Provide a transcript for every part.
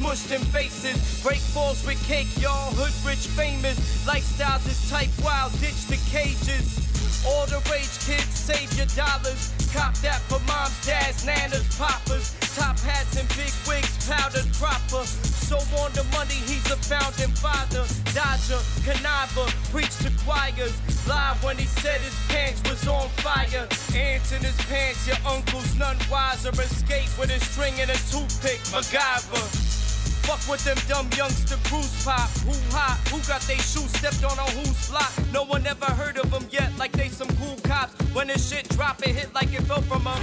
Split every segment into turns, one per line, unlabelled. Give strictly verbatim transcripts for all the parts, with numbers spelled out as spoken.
smushed in faces. Break falls with cake, y'all. Hood rich, famous. Lifestyles is type wild, ditch the cages. All the rage kids, save your dollars. Cop that for moms, dads, nanas, papas. Top hats and big wigs, powdered proper. So on the money, he's a founding father. Dodger, conniver, preach to choirs. Live when he said his pants was on fire. Ants in his pants, your uncle's none wiser. Escape with a string and a toothpick, MacGyver. Fuck with them dumb youngster cruise pop. Who hot? Who got they shoes stepped on on whose block? No one ever heard of them yet, like they some cool cops. When this shit drop, it hit like it fell from a...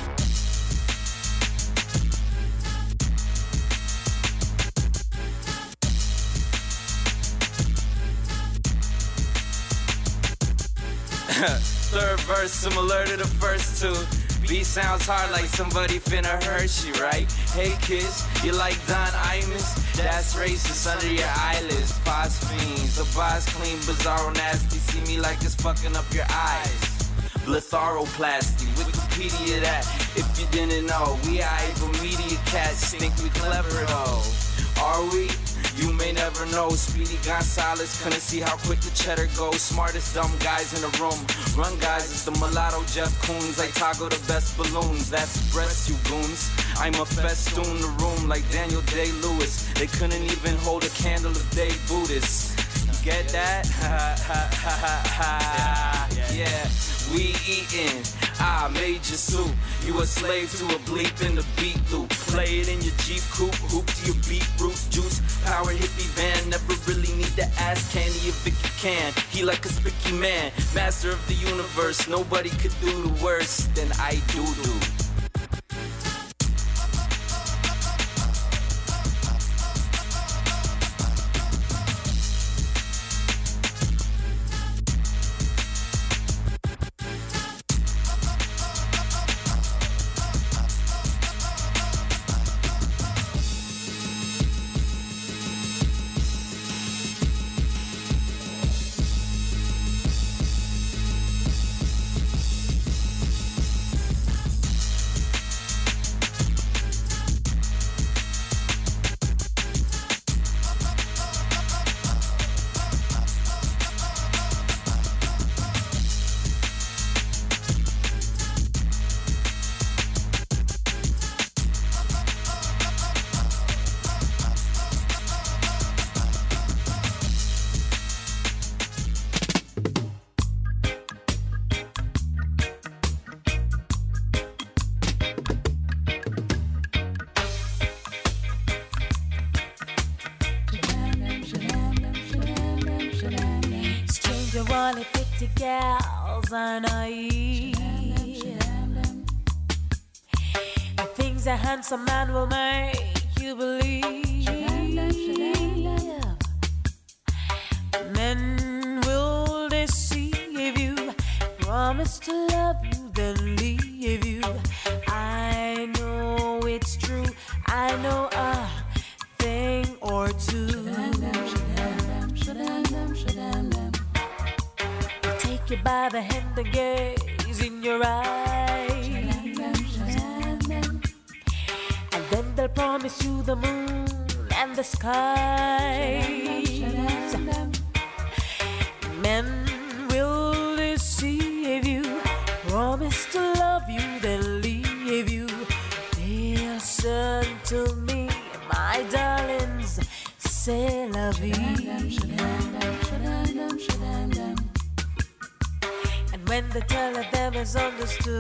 Third verse similar to the first two. Beat sounds hard like somebody finna hurt you, right? Hey kids, you like Don Imus? That's racist under your eyelids. Phosphenes, the boss clean, bizarro nasty. See me like it's fucking up your eyes. Bletharoplasty, Wikipedia that. If you didn't know, we aight, but media cats think we clever though. Are we? You may never know. Speedy Gonzalez couldn't see how quick the cheddar goes. Smartest dumb guys in the room. Run guys is the mulatto Jeff Koons. Like Tago the best balloons. That's breasts you goons. I'm a festoon the room like Daniel Day-Lewis. They couldn't even hold a candle of day Buddhists. You get that? Ha ha ha ha ha. Yeah, we eatin'. I made your soup. You a slave to a bleep in the beat loop. Play it in your Jeep coupe, hoop to your beetroot juice. Power hippie van, never really need to ask Candy if it can. He like a spicky man, master of the universe. Nobody could do the worse than I do do.
Only pretty gals are naive. The things a handsome man will make you believe. Men will deceive you, promise to love you, then leave you. I know it's true, I know a thing or two. Take you by the hand and gaze in your eyes, and then they'll promise you the moon and the skies. Men will deceive you, promise to love you, then leave you. Listen to me, my darlings, c'est la vie. And when the tell of them is understood,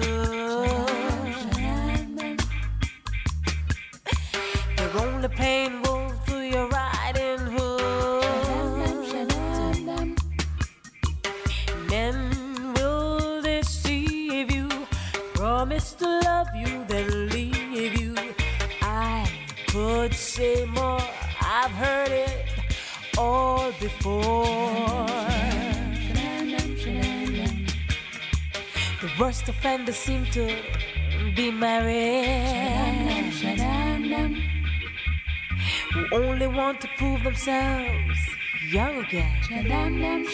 they're only paying wolves to your riding hood. Men will deceive you, promise to love you, then leave you. I could say more, I've heard it all before. The worst offenders seem to be married, who only want to prove themselves young again.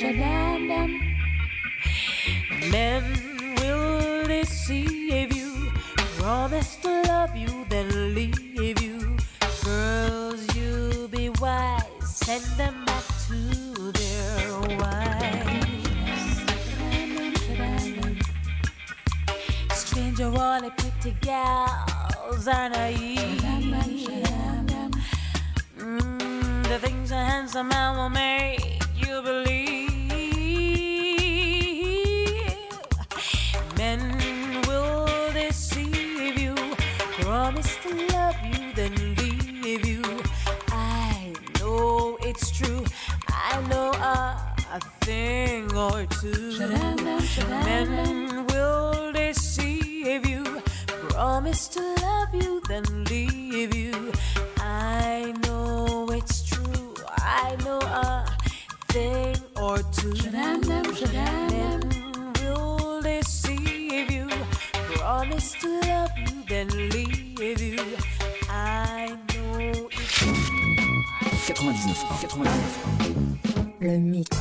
Men will deceive you, promise to love you, then leave you. Girls, you send them back to their wives. Stranger wanna pretty gals are naive. Mm, the things a handsome man will make you believe. Men will deceive you, promise to love you, then leave you. I know it's true, I know a, a thing or two. Men will deceive you, promise to love you, then leave you. I know it's true, I know a thing or two. Men will deceive you, promise to love you, then leave you. I know it's true.
quatre-vingt-dix-neuf point un, quatre-vingt-dix-neuf point un. Le mix.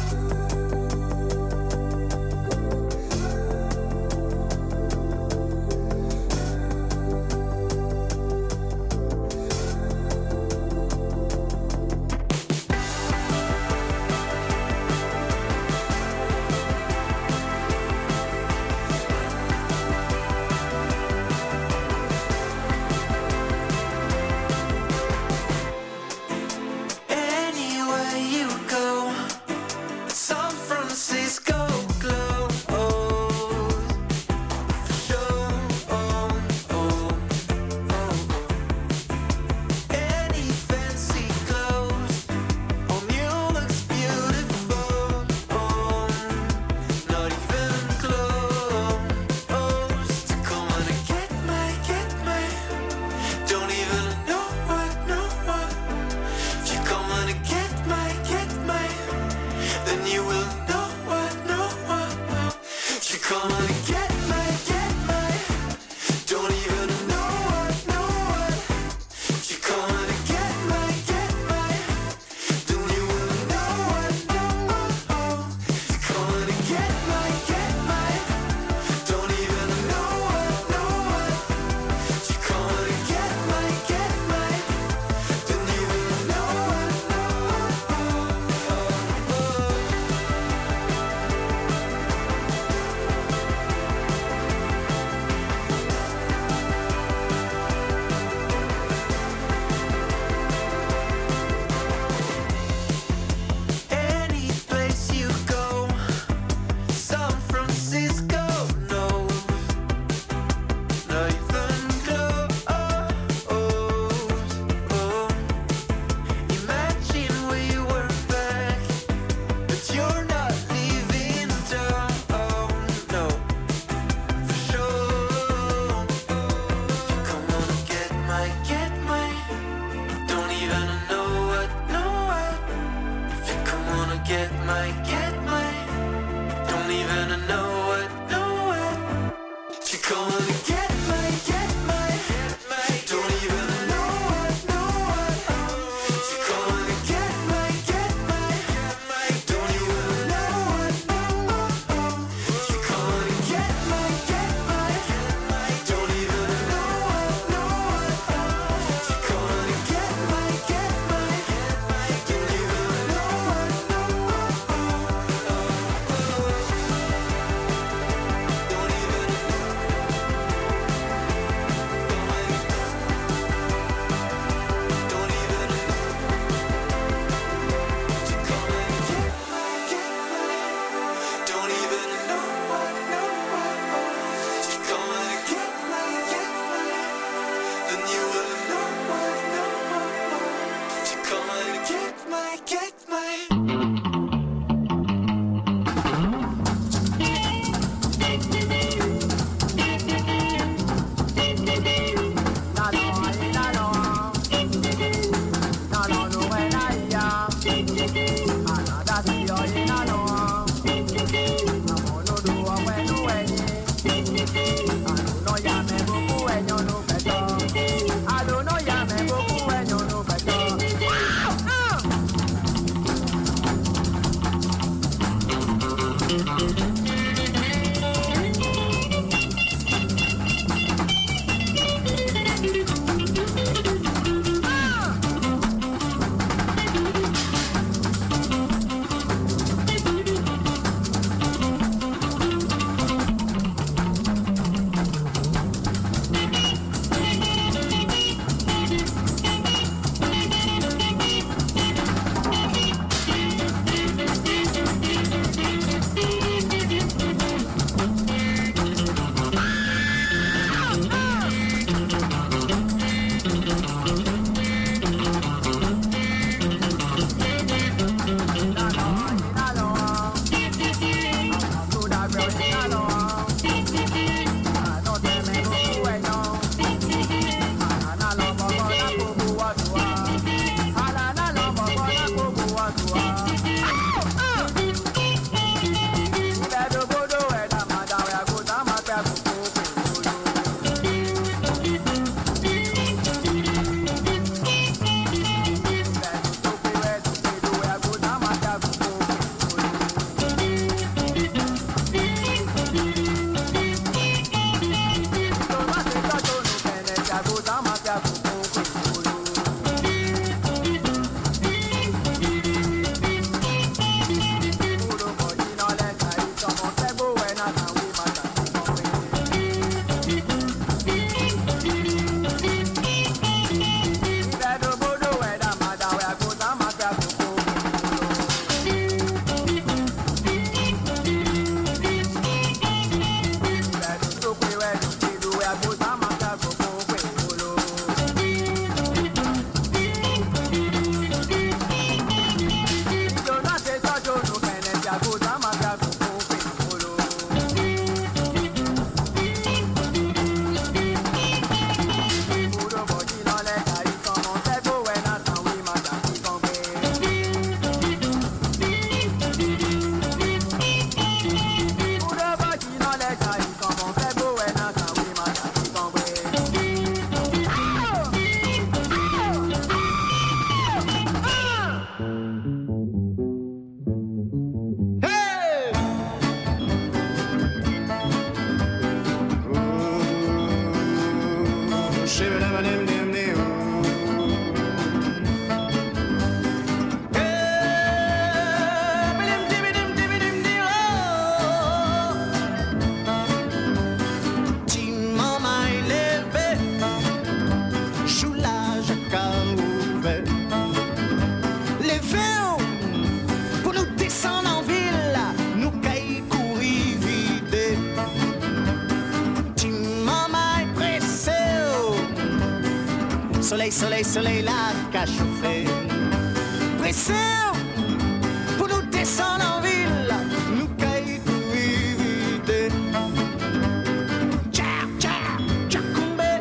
soleil, soleil, la qu'a chauffé. Pressé pour nous descendre en ville, nous caïd pour éviter. Tchak, tchak, tchakoumbe.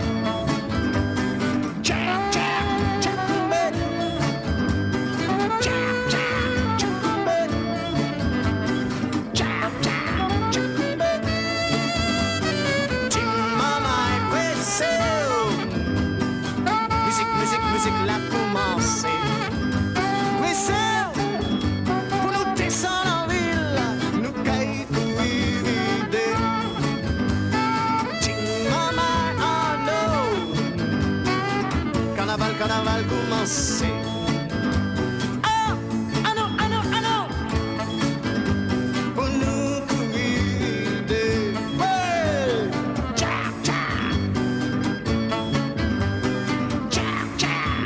Tchak, tchak, tchakoumbe. Tchak, tchak, tchakoumbe. Tchak, tchak, tchakoumbe. Tim mama est pressé. Musique, musique, musique, la commencé. Pressé pour nous descendre en ville, nous caïd pour éviter. Tim mama, oh no. Carnaval, carnaval commencé. Ah, ah non, ah non, ah non. Pour nous courir, ouais. Tchak, tchak. Tchak, tchak.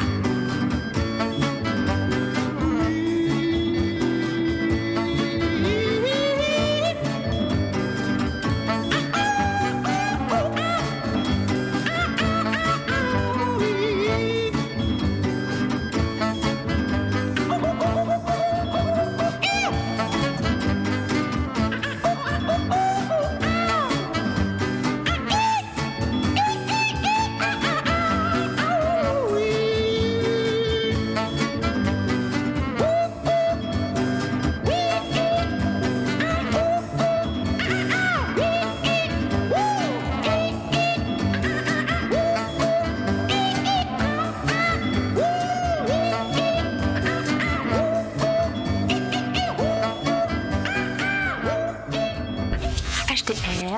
H T R.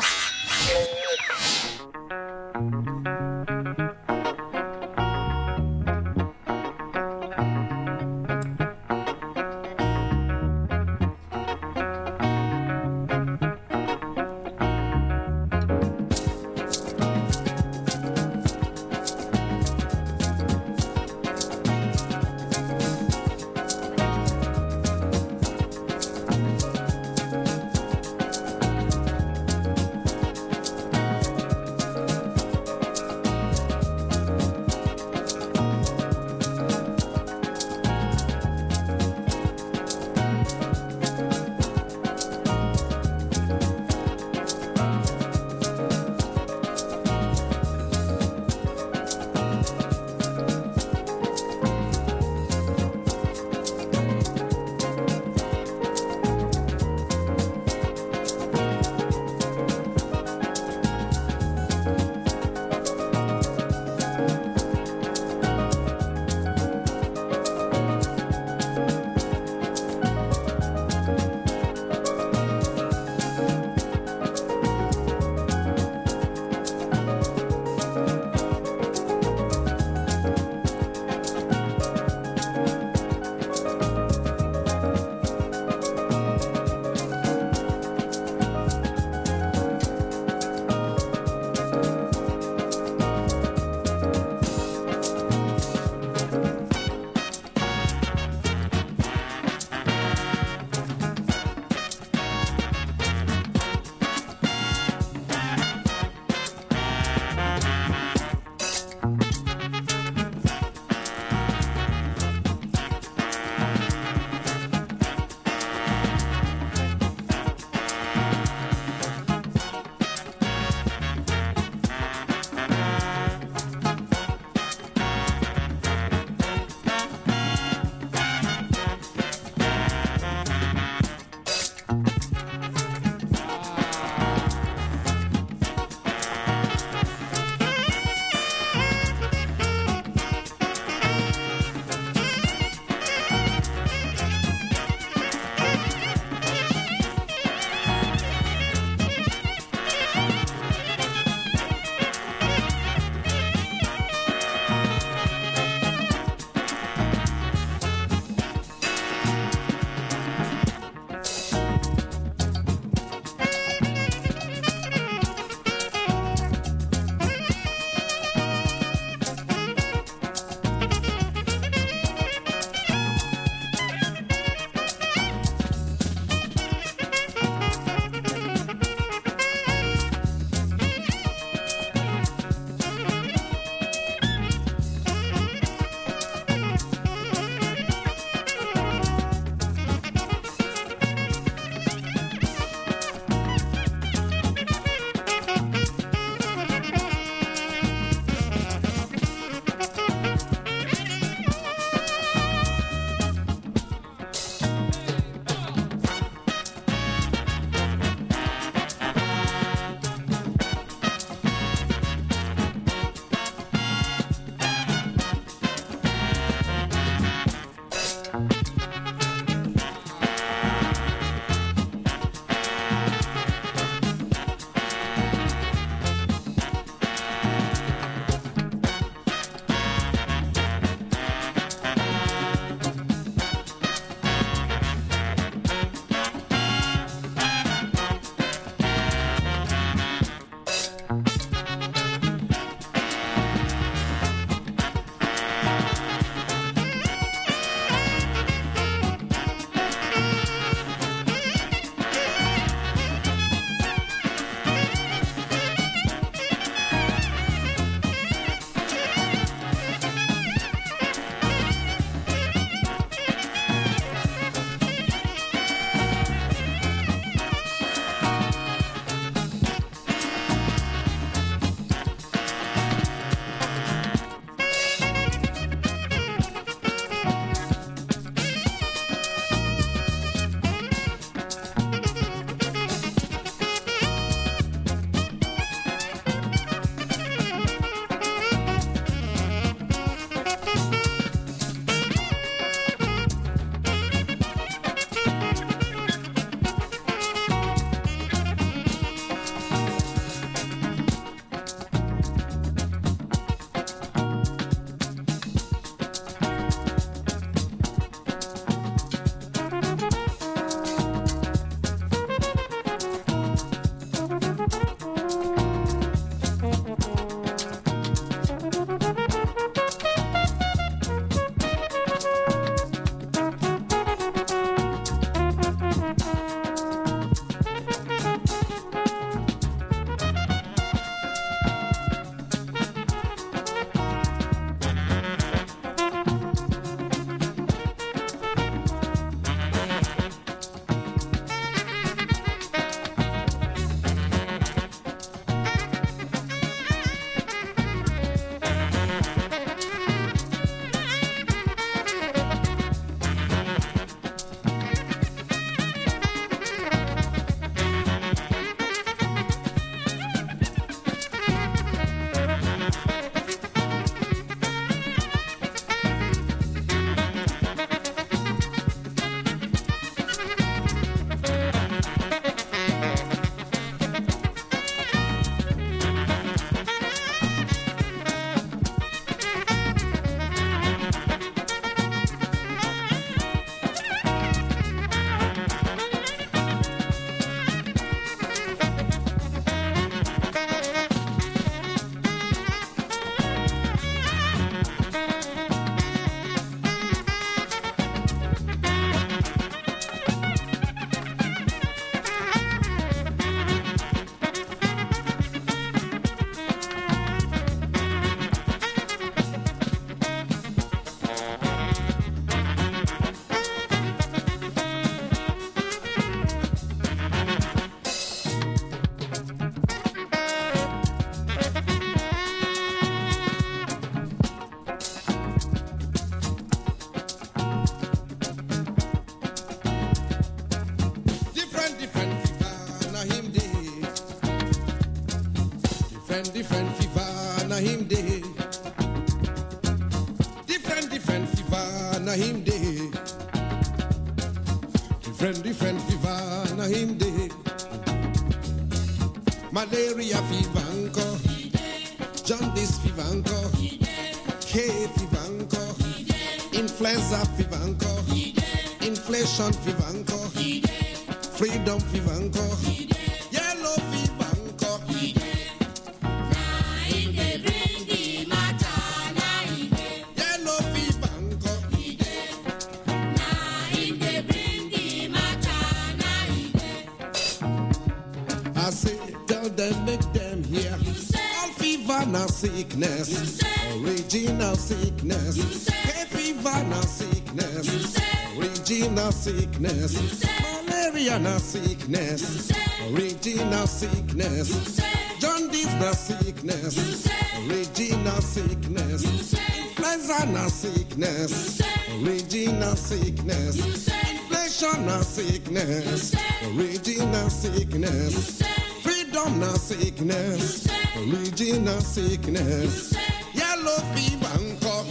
Different, different fever, na him day. Different, different fever, na him day. Different, different fever, na him day. Malaria fever anko, jaundice fever anko, hay fever anko, influenza fever anko, inflation fever anko, freedom fever anko, yellow fever anko. Yellow fever anko. I say, tell them, make them hear. All fever na sickness, original sickness. Hay fever na sickness, original sickness. Malaria na sickness, original sickness. Jaundice na sickness, original sickness. Influenza na sickness, original sickness. Inflation na sickness, original sickness. Freedom na sickness, original sickness. Yellow fever anko.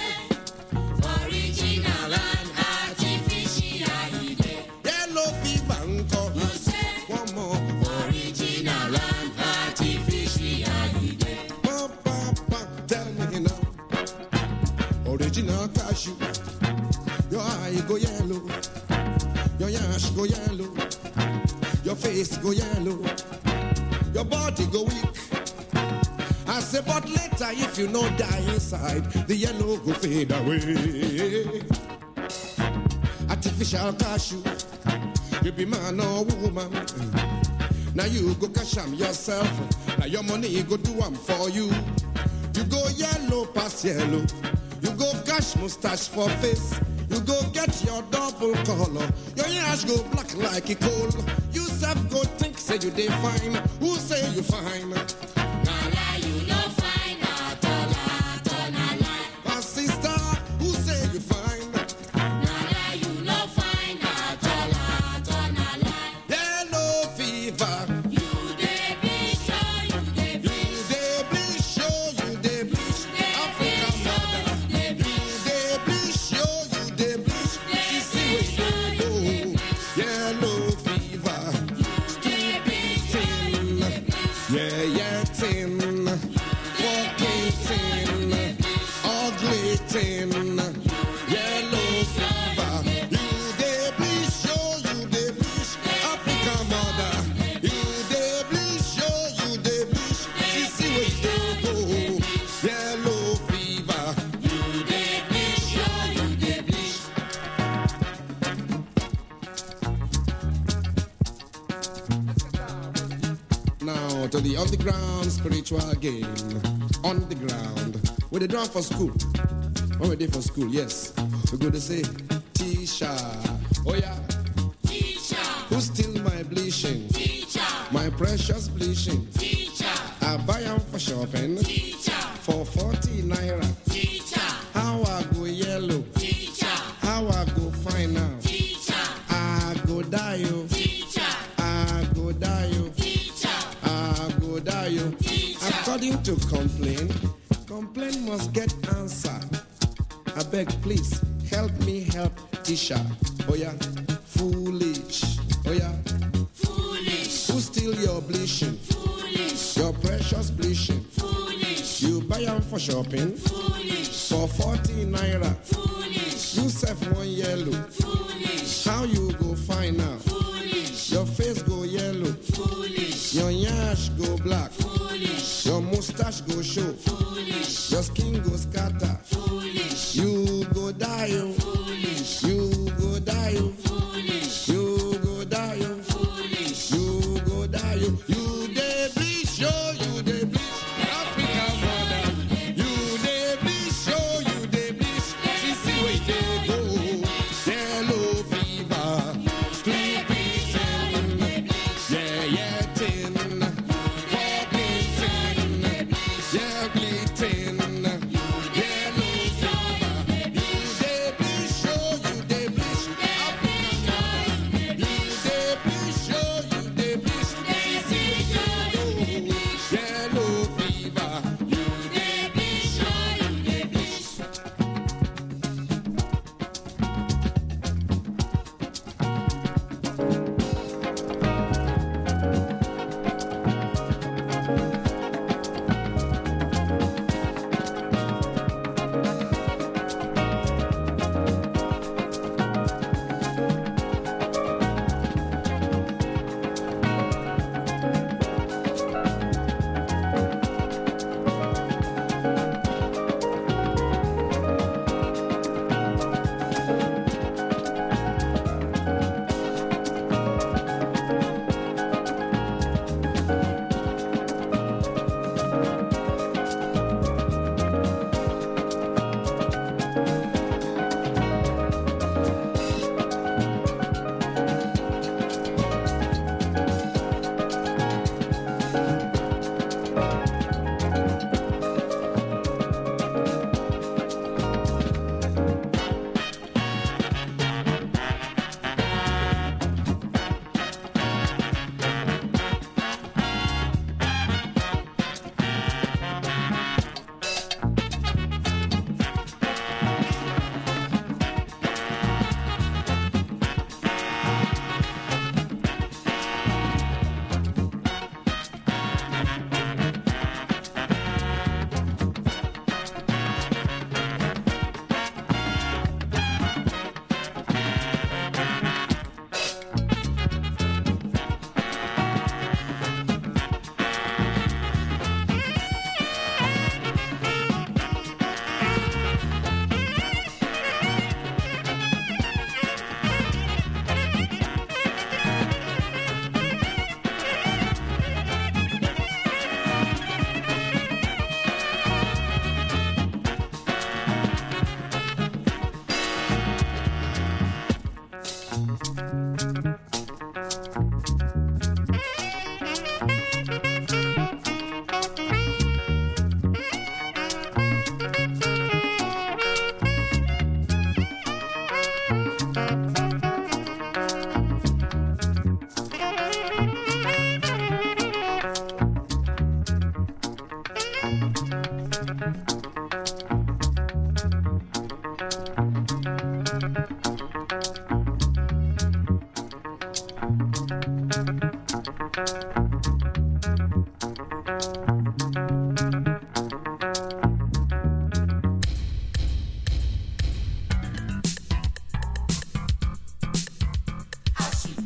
Original and artificial.
Yellow fever anko. One more.
Original and artificial.
Pa, pa, pa. Tell me now. Original cashew. Your eye go yellow. Your yash go yellow. Your face go yellow. Your body go weak. I say, but later if you no die inside, the yellow go fade away. Artificial cashew, you be man or woman. Now you go cash am yourself. Now your money go do am for you. You go yellow past yellow. You go cash mustache for face. You go get your double color. Your ears go black like a coal. You self go think say you dey fine. Who say you fine?
Nala, you no fine at all, at all, nala.
My sister, who say you fine?
Nala, you no fine at all, at all, nala.
Yellow fever.
You dey bleach, oh, you dey
You
bleach.
dey bleach, oh, you dey bleach. African mother. You dey bleach, oh, you dey bleach. See, see where you dey go. Yellow fever. Tin. Yeah, yeah, tin. Fucking tin. Ugly tin. Yellow fever. You dey bleach, oh, you dey bleach. African mother. You dey bleach, oh, you dey bleach. See, see where you dey go. Yellow fever.
You dey bleach, oh, you dey bleach.
Now to the underground spiritual game. On the ground. Where they done for school. When we did for school, yes. We go to say, Tisha. Oh yeah.
Teacher,
Who steal my bleaching?
teacher,
My precious bleaching.
teacher,
I buy them for shopping.
teacher,
For forty naira.
teacher,
How I go yellow.
teacher,
How I go find out.
teacher,
I go die you.
teacher,
I go die you.
teacher,
I go die you.
teacher.
According to complaint, complaint must get answered. I beg, please help me help Tisha. Oh yeah, foolish. Oh yeah,
Foolish,
who steal your bleaching?
foolish,
Your precious bleaching.
foolish,
You buy them for shopping
foolish,
for forty naira.
foolish,